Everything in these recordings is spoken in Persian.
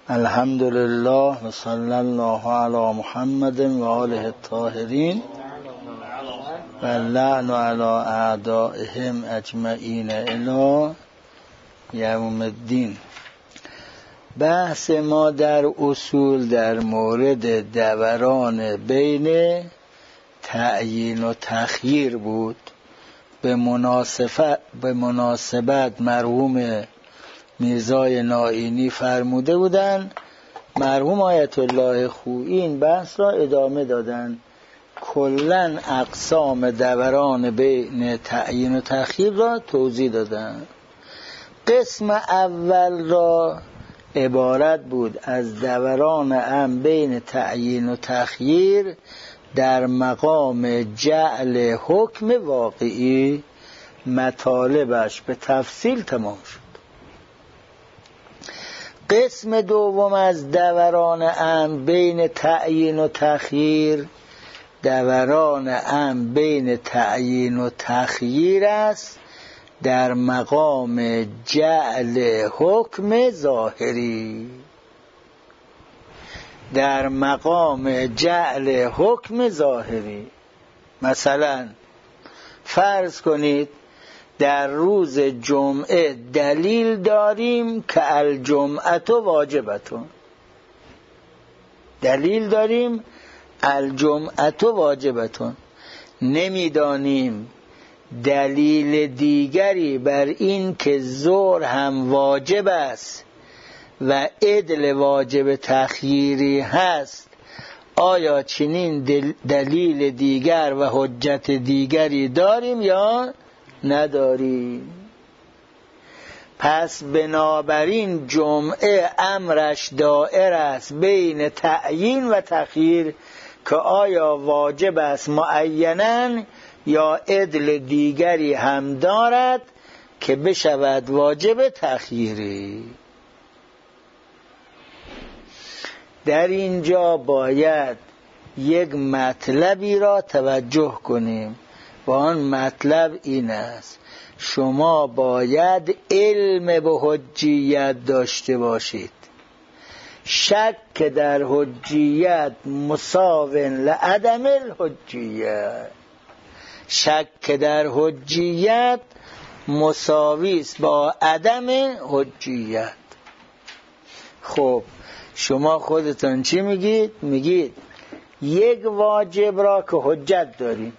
الحمد لله و صلی الله علی محمد و آله الطاهرین و لعن علی اعدائهم اجمعین الی یوم الدین. بحث ما در اصول در مورد دوران بین تعیین و تخییر بود. به مناسبت مرحوم میرزای نائینی فرموده بودند، مرحوم آیت الله خویی این بحث را ادامه دادند، کلاً اقسام دوران بین تعیین و تخییر را توضیح دادند. قسم اول را عبارت بود از دوران عام بین تعیین و تخییر در مقام جعل حکم واقعی، مطالبش به تفصیل تمام شد. قسم دوم از دوران عام بین تعیین و تخییر، دوران عام بین تعیین و تخییر است در مقام جعل حکم ظاهری، در مقام جعل حکم ظاهری. مثلا فرض کنید در روز جمعه دلیل داریم که الجمعه واجبتون، دلیل داریم الجمعه واجبتون، نمیدانیم دلیل دیگری بر این که ظهر هم واجب است و عدل واجب تخییری هست، آیا چنین دلیل دیگر و حجت دیگری داریم یا نداریم؟ پس بنابراین جمعه امرش دائر است بین تعیین و تخییر که آیا واجب است معیناً یا عدل دیگری هم دارد که بشود واجب تخییری. در اینجا باید یک مطلبی را توجه کنیم و آن مطلب این است: شما باید علم به حجیت داشته باشید. شک در حجیت مساو لعدم الحجیت، شک در حجیت مساوی است با عدم حجیت. خب شما خودتون چی میگید؟ میگید یک واجب را که حجت داریم،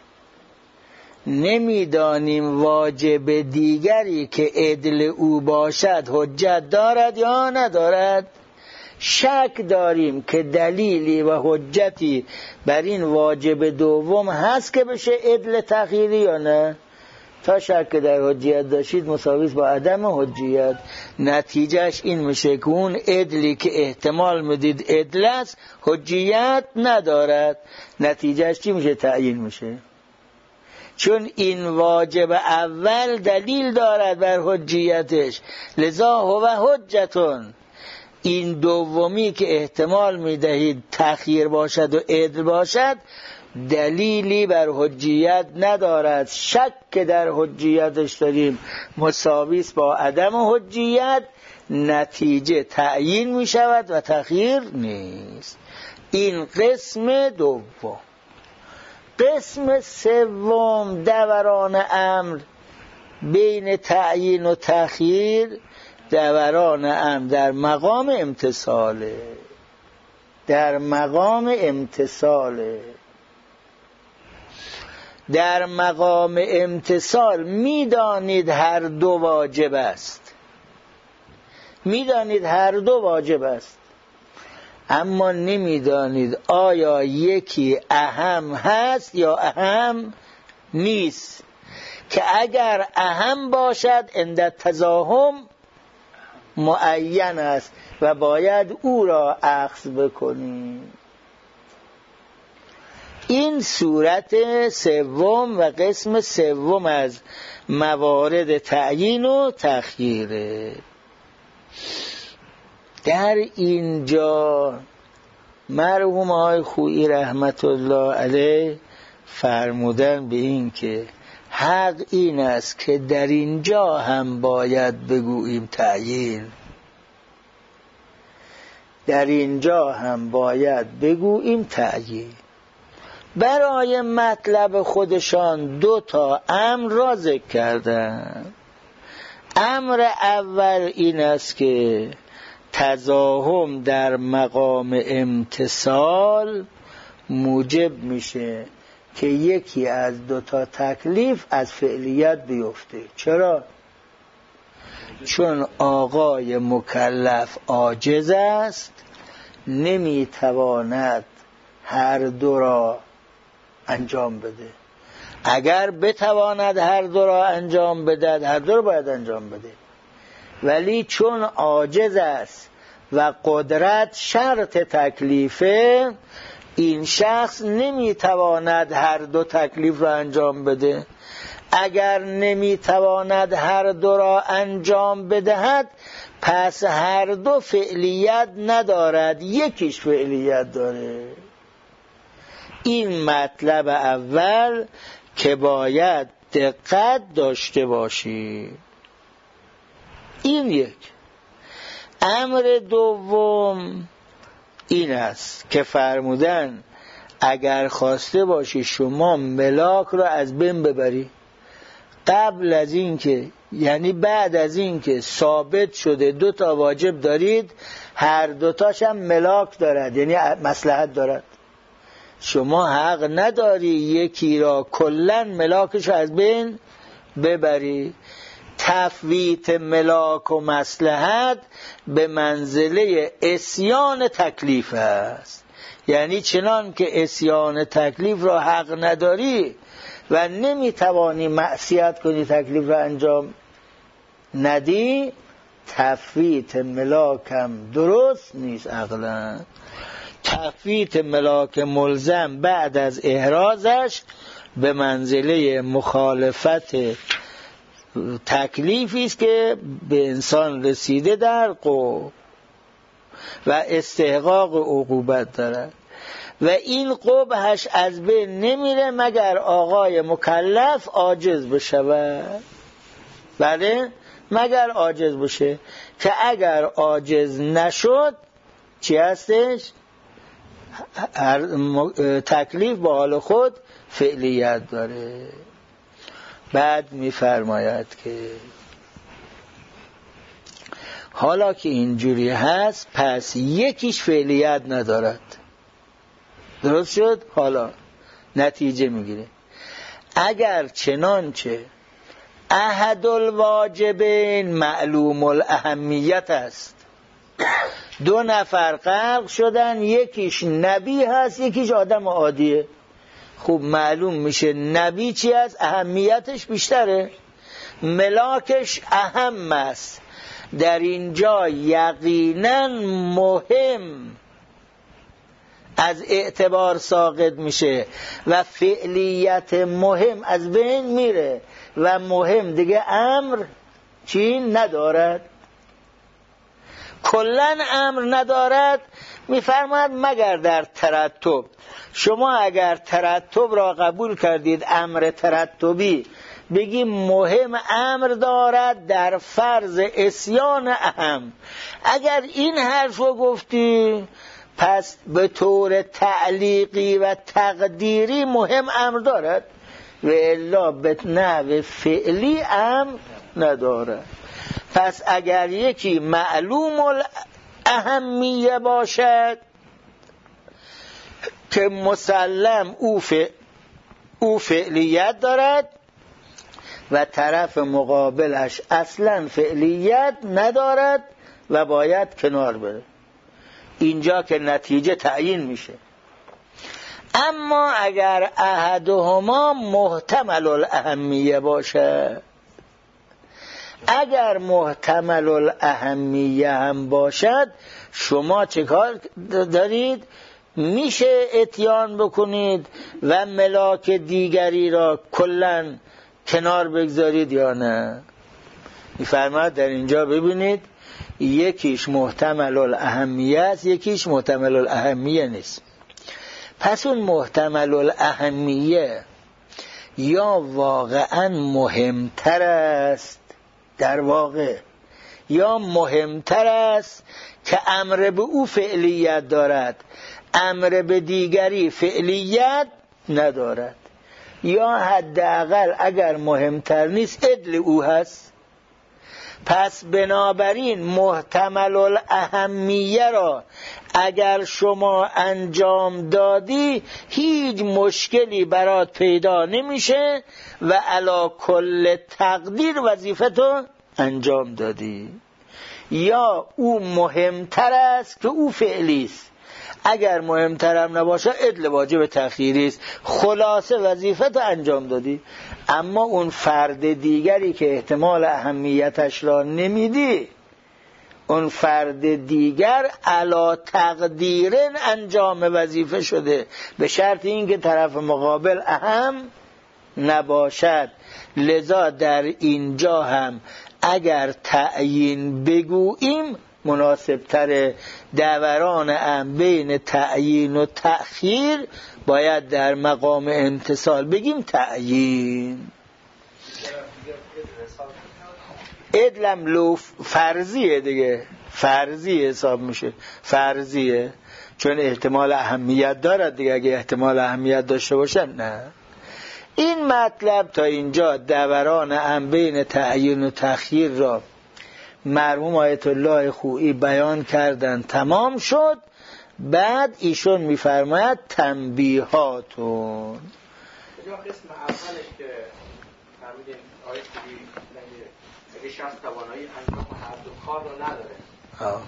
نمیدانیم واجب دیگری که عدل او باشد حجت دارد یا ندارد. شک داریم که دلیلی و حجتی بر این واجب دوم هست که بشه عدل تخییری یا نه. تا شک در حجیت داشتید مساویس با عدم حجیت. نتیجهش این میشه که اون عدلی که احتمال میدید عدل است حجیت ندارد. نتیجهش چی میشه؟ تعیین میشه. چون این واجب اول دلیل دارد بر حجیتش، لذا هو حجتون. این دومی که احتمال میدهید تخییر باشد و عدل باشد دلیلی بر حجیت ندارد. شک که در حجیتش داریم مساویس با عدم حجیت، نتیجه تعیین می شود و تخییر نیست. این قسم دوم. قسم سوم دوران امر بین تعیین و تخییر، دوران امر در مقام امتصاله، در مقام امتصاله. در مقام امتصال میدانید هر دو واجب است، میدانید هر دو واجب است، اما نمیدانید آیا یکی اهم هست یا اهم نیست، که اگر اهم باشد عند تزاحم معین است و باید او را اخذ بکنیم. این صورت سوم و قسم سوم از موارد تعیین و تخییره. در اینجا مرحوم آقای خویی رحمت الله علیه فرمودن به این که حق این است که در اینجا هم باید بگوییم تعیین، در اینجا هم باید بگوییم تأیید. برای مطلب خودشان 2 امر را ذکر کردند. امر اول این است که تزاحم در مقام امتصال موجب میشه که یکی از 2 تکلیف از فعلیت بیفته. چرا؟ چون آقای مکلف عاجز است، نمیتواند هر 2 را انجام بده. اگر بتواند هر 2 را انجام بدهد، هر 2 را باید انجام بده، ولی چون عاجز است و قدرت شرط تکلیفه، این شخص نمیتواند هر 2 تکلیف را انجام بده. اگر نمیتواند هر 2 را انجام بدهد، پس هر 2 فعلیت ندارد، یکیش فعلیت داره. این مطلب اول که باید دقت داشته باشی. این یک. امر دوم این است که فرمودن اگر خواسته باشی شما ملاک را از بین ببری، قبل از این که، یعنی بعد از این که ثابت شده 2 واجب دارید، هر 2 هم ملاک دارد، یعنی مصلحت دارد، شما حق نداری یکی را کلن ملاکش از بین ببری. تفویت ملاک و مصلحت به منزله عصیان تکلیف است. یعنی چنان که عصیان تکلیف را حق نداری و نمیتوانی معصیت کنی، تکلیف را انجام ندی، تفویت ملاکم درست نیست عقلا. تفویت ملاک ملزم بعد از احرازش به منزله مخالفت تکلیفی است که به انسان رسیده در قبح و استحقاق عقوبت دارد و این قبحش از بین نمیره مگر آقای مکلف عاجز بشود. بله، مگر عاجز بشه، که اگر عاجز نشد چی هستش؟ تکلیف با حال خود فعلیت داره. بعد میفرماید که حالا که اینجوری هست، پس یکیش فعلیت ندارد. درست شد؟ حالا نتیجه میگیره اگر چنانچه احد الواجبین معلوم الاهمیت است، 2 نفر غرق شدن، یکیش نبی هست یکیش آدم عادیه، خوب معلوم میشه نبی چی است، اهمیتش بیشتره، ملاکش اهم است. در اینجا یقینا مهم از اعتبار ساقط میشه و فعلیت مهم از بین میره و مهم دیگه امر چی ندارد، کلن امر ندارد. میفرماید مگر در ترتب. شما اگر ترتب را قبول کردید، امر ترتبی، بگی مهم امر دارد در فرض عصیان اهم. اگر این حرف رو گفتی، پس به طور تعلیقی و تقدیری مهم امر دارد و الا به نحو فعلی امر ندارد. پس اگر یکی معلوم الاهمیه باشد که مسلم او فعلیت دارد و طرف مقابلش اصلا فعلیت ندارد و باید کنار بره، اینجا که نتیجه تعیین میشه. اما اگر احدهما محتمل الاهمیه باشه، اگر محتمل الاهمیه هم باشد، شما چه کار دارید؟ میشه اتیان بکنید و ملاک دیگری را کلن کنار بگذارید یا نه؟ میفرماید در اینجا ببینید یکیش محتمل الاهمیه است، یکیش محتمل الاهمیه نیست. پس اون محتمل الاهمیه یا واقعا مهمتر است در واقع، یا مهمتر است که امر به او فعلیت دارد، امر به دیگری فعلیت ندارد، یا حداقل اگر مهمتر نیست عدل او هست. پس بنابراین محتمل الاهمیه را اگر شما انجام دادی هیچ مشکلی برات پیدا نمیشه و علی کل تقدیر وظیفتو انجام دادی. یا او مهمتر است که او فعلی است، اگر مهمترم نباشه عدل واجب تأخیری است، خلاصه وظیفتو انجام دادی. اما اون فرد دیگری که احتمال اهمیتش را نمیدی، اون فرد دیگر علا تقدیر انجام وظیفه شده، به شرط اینکه طرف مقابل اهم نباشد. لذا در اینجا هم اگر تعیین بگوییم مناسبتر، دوران هم بین تعیین و تأخیر باید در مقام امتثال بگیم تعیین. عدلم لو فرضیه دیگه، فرضی حساب میشه، فرضیه، چون احتمال اهمیت دارد دیگه. اگه احتمال اهمیت داشته باشه نه. این مطلب تا اینجا دوران هم بین تعیین و تأخیر را مرحوم آیت الله خویی بیان کردن، تمام شد. بعد ایشون میفرماید تنبیهاتون. اینجا قسم اولش که فرمودین آیت خویی اگه شخص توانایی انجام هر دو کار رو نداره،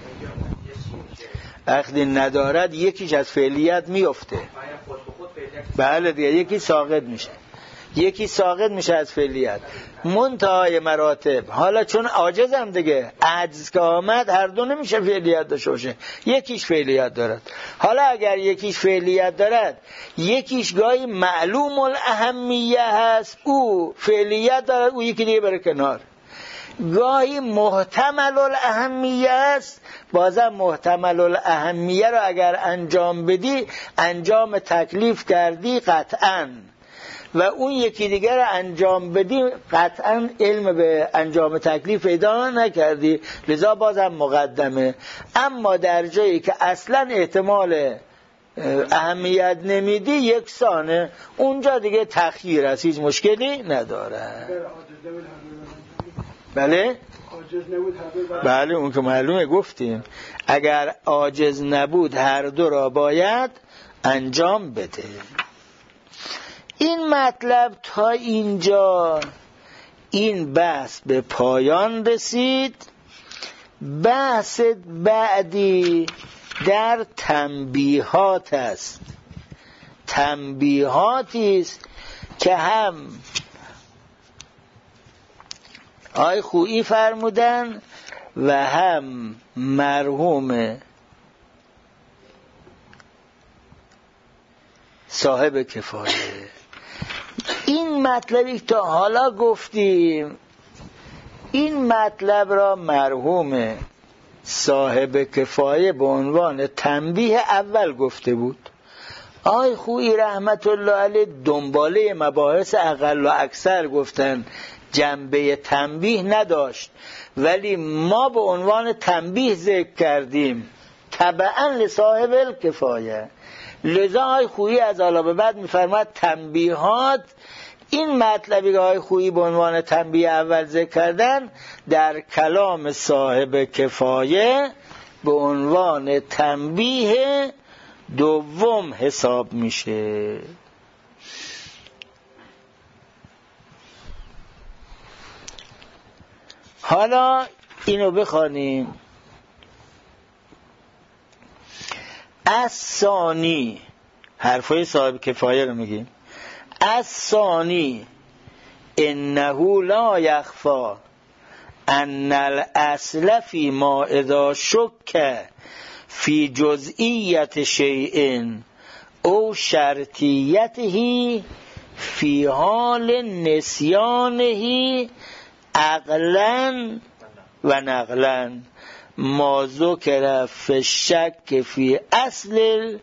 وقتی ندارد یکیش از فعلیت میفته. بله دیگه، یکی ساقط میشه، یکی ساقط میشه از فعلیت. منتهای مراتب حالا چون عاجزم دیگه، عجز که آمد هر دو نمیشه فعلیت داشته باشه، یکیش فعلیت دارد. حالا اگر یکیش فعلیت دارد، یکیش گاهی معلوم الاهمیه هست، او فعلیت دارد، او یکی دیگه بره کنار. گاهی محتمل الاهمیه است، بازم محتمل الاهمیه رو اگر انجام بدی انجام تکلیف کردی قطعاً، و اون یکی دیگر رو انجام بدی قطعاً علم به انجام تکلیف پیدا نکردی، لذا بازم مقدمه. اما در جایی که اصلاً احتمال اهمیت نمیدی یکسانه، اونجا دیگه تأخیر است، هیچ مشکلی نداره. بله؟ بله اون که معلومه، گفتیم اگر عاجز نبود هر دو را باید انجام بده. این مطلب تا اینجا این بحث به پایان رسید. بحث بعدی در تنبیهات است. تنبیهاتی است که هم آقای خویی فرمودن و هم مرحوم صاحب کفایه. این مطلبی تا حالا گفتیم، این مطلب را مرحوم صاحب کفایه به عنوان تنبیه اول گفته بود. آقای خویی رحمت الله علیه دنباله مباحث اقل و اکثر گفتن، جنبه تنبیه نداشت، ولی ما به عنوان تنبیه ذکر کردیم تبعاً لصاحب الکفایه. لذا آقای خویی از حالا به بعد میفرماد تنبیهات. این مطلبی که آقای خویی به عنوان تنبیه اول ذکر کردن در کلام صاحب کفایه به عنوان تنبیه دوم حساب میشه. حالا اینو بخوانیم. الثانی، حرفای صاحب کفایه رو میگیم. الثانی انه لا یخفی ان الاصل فی ما اذا شک فی جزئیت شیء او شرطیته فی حال نسیانه عقلا و نقلا ما ذکر فی الشک فی اصل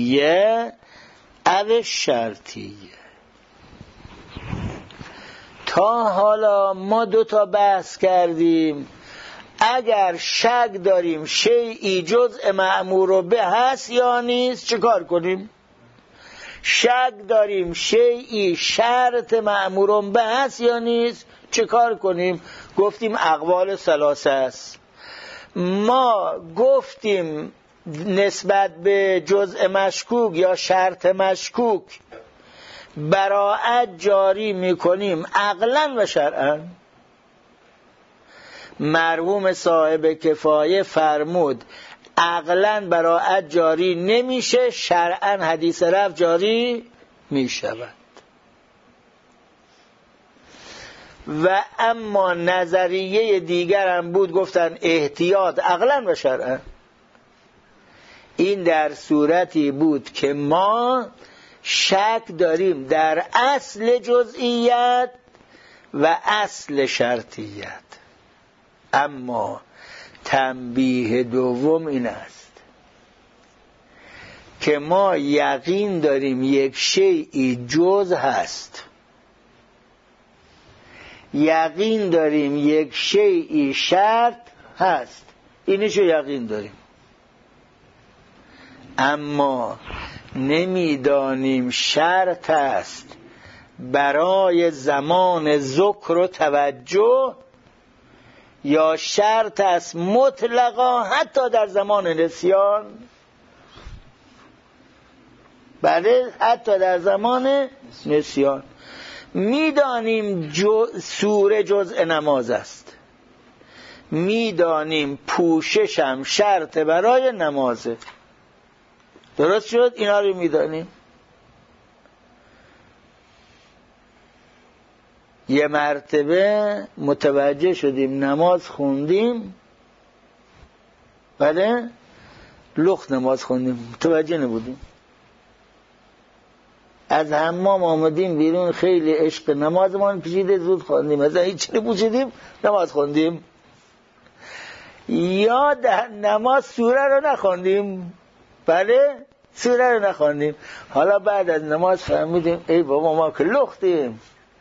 جزئیه او شرطیه. تا حالا ما 2 تا بحث کردیم. اگر شک داریم شیئی جزء مأمور به هست یا نیست چه کار کنیم؟ شک داریم شیئی شرط مأمور به هست یا نیست چه کار کنیم؟ گفتیم اقوال 3 است. ما گفتیم نسبت به جزء مشکوک یا شرط مشکوک براءت جاری میکنیم عقلاً و شرعاً. مرحوم صاحب کفایه فرمود عقلاً براءت جاری نمیشه، شرعاً حدیث رفع جاری میشود. و اما نظریه دیگر هم بود، گفتن احتیاط عقلاً و شرعاً. این در صورتی بود که ما شک داریم در اصل جزئیت و اصل شرطیت. اما تنبیه دوم این است که ما یقین داریم یک شیئی جز هست، یقین داریم یک شیئی شرط هست، اینشو یقین داریم، اما نمیدانیم شرط است برای زمان ذکر و توجه یا شرط است مطلقا حتی در زمان نسیان. بله، حتی در زمان نسیان. میدانیم سوره جزء نماز است، میدانیم پوشش هم شرط برای نمازه، درست شد؟ اینا رو میدانیم. یه مرتبه متوجه شدیم نماز خوندیم، بله لخت نماز خوندیم، متوجه نبودیم. از حمام آمدیم بیرون، خیلی عشق نمازمان پیچیده، زود خوندیم، مثلا هیچ نپوشیدیم نماز خوندیم. یا در نماز سوره رو نخوندیم، بله سوره رو نخوندیم. حالا بعد از نماز فهمیدیم ای بابا ما که لختیم.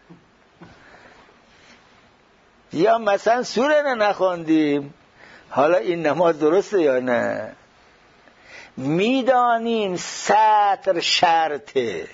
یا مثلا سوره رو نخوندیم، حالا این نماز درسته یا نه؟ میدانیم سطر شرطه،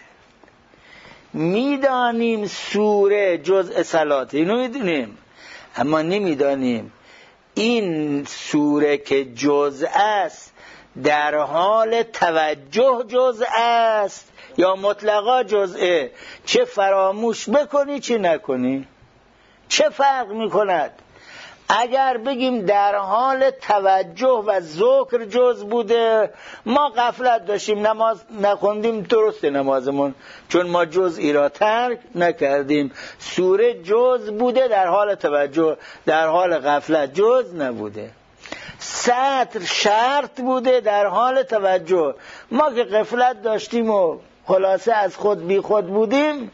میدانیم سوره جزء صلاته، اینو میدونیم، اما نمیدانیم این سوره که جزء است در حال توجه جزء است یا مطلقا جزءه. چه فراموش بکنی چه نکنی چه فرق میکند؟ اگر بگیم در حال توجه و ذکر جز بوده، ما غفلت داشتیم نماز نخوندیم، درسته نمازمون، چون ما جزئی را ترک نکردیم. سوره جز بوده در حال توجه، در حال غفلت جز نبوده. سطر شرط بوده در حال توجه، ما که غفلت داشتیم و خلاصه از خود بی خود بودیم،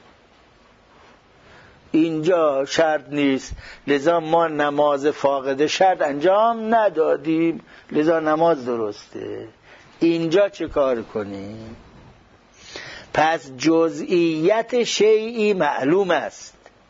اینجا شرط نیست، لذا ما نماز فاقد شرط انجام ندادیم، لذا نماز درسته. اینجا چه کار کنیم؟ پس جزئیت شیئی معلوم است،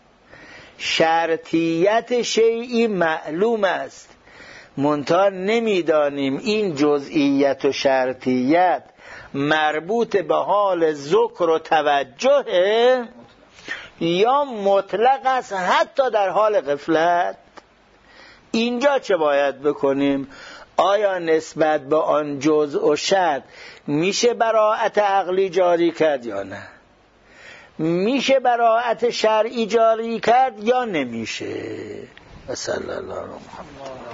شرطیت شیئی معلوم است، منتها نمیدانیم این جزئیت و شرطیت مربوط به حال ذکر و توجه یا مطلق است حتی در حال غفلت. اینجا چه باید بکنیم؟ آیا نسبت به آن جزء و شرط میشه براءت عقلی جاری کرد یا نه؟ میشه براءت شرعی جاری کرد یا نمیشه؟ صلی الله علیه و محمد.